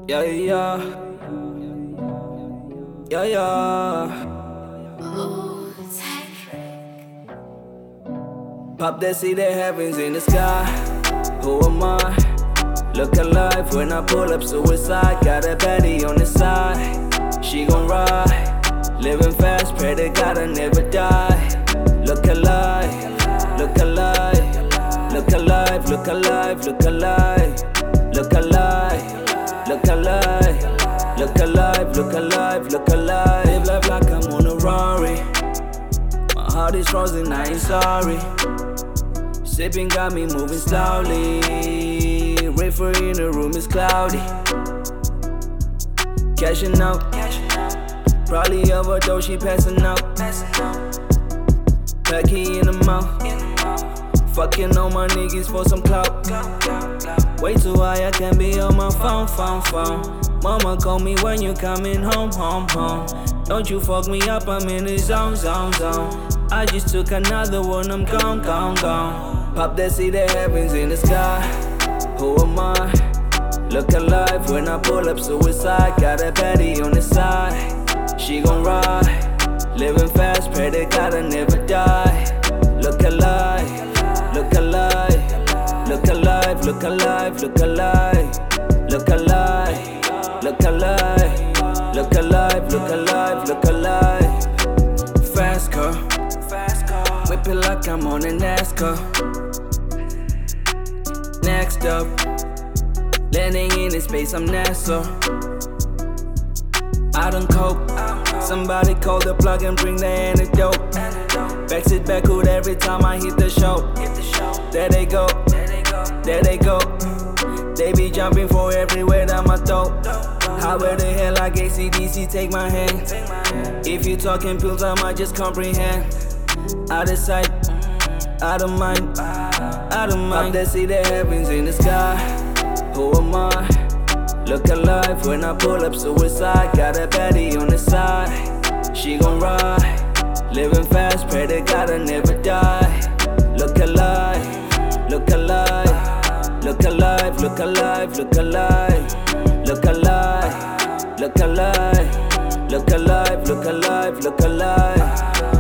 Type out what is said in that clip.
Yeah, yeah, yeah, yeah. Pop that, see the heavens in the sky. Who am I? Look alive when I pull up suicide. Got a baddie on the side. She gon' ride. Living fast, pray to God I never die. Look alive, look alive. Look alive, look alive, look alive. Look alive, look alive. Look alive, look alive, look alive. Live life like I'm on a Rari. My heart is frozen, I ain't sorry. Sipping got me moving slowly. Reefer in the room is cloudy. Cashing out. Probably overdose, she passing out. Packy in the mouth. Fucking on my niggas for some clout. Way too high, I can't be on my phone. Mama call me when you coming home. Don't you fuck me up, I'm in the zone. I just took another one, I'm gone. Pop that, see the heavens in the sky. Who am I? Look alive when I pull up suicide. Got a baddie on the side. She gon' ride. Living fast, pray to God I never die. Look alive. Look alive, look alive, look alive, look alive, look alive, look alive, look alive, look alive, look alive. Fast car, whip it like I'm on a NASCAR. Next up, landing in the space, I'm NASA. I done cope. Somebody call the plug and bring the antidote. Backseat back hood every time I hit the show. There they go, there they go. They be jumping for everywhere that my throat. How the hell like ACDC take my hand? If you talking pills, I might just comprehend. Out of sight, out of mind, out of mind. Up there, see the heavens in the sky. Who am I? Look alive when I pull up suicide. Got a baddie on the side. She gon' ride. Living fast, pray to God I never die. Look alive, look alive. Look alive, look alive, look alive. Look alive, look alive. Look alive, look alive, look alive.